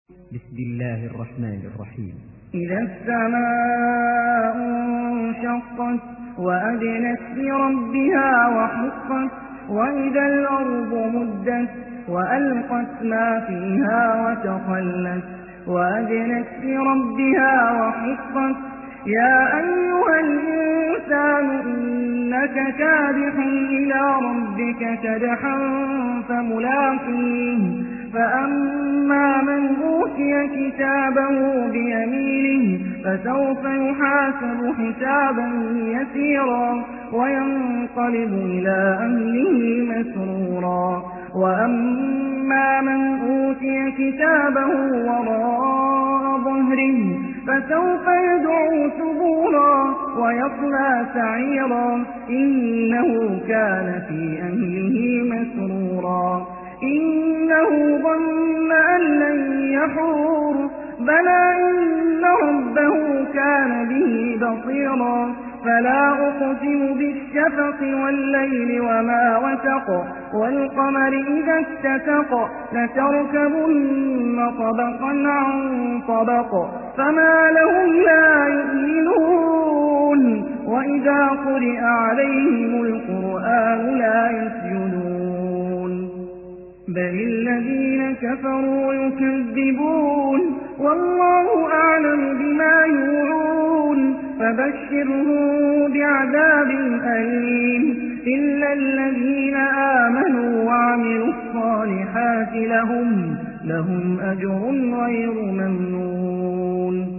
بسم الله الرحمن الرحيم. إذا السماء انشقت وأذنت لربها وحقت وإذا الأرض مدت وألقت ما فيها وتخلت وأذنت لربها وحقت يا أيها الإنسان إنك كادح إلى ربك كدحا فملاقيه فأما من أوتي كتابه بيمينه فسوف يحاسب حسابا يسيرا وينقلب إلى أهله مسرورا وأما من أوتي كتابه وراء ظهره فسوف يدعو ثبورا ويصلى سعيرا إنه كان في أهله مسرورا إنه ظن أن لن يحور بلى إن ربه كان به بصيرا فلا أقسم بالشفق والليل وما وسق والقمر إذا اتسق لتركبن طبقا عن طبق فما لهم لا يؤمنون وإذا قرئ عليهم القرآن لا يسجدون بل الذين كفروا يكذبون والله أعلم بما يوعون فبشرهم بعذاب أليم إلا الذين آمنوا وعملوا الصالحات لهم أجر غير ممنون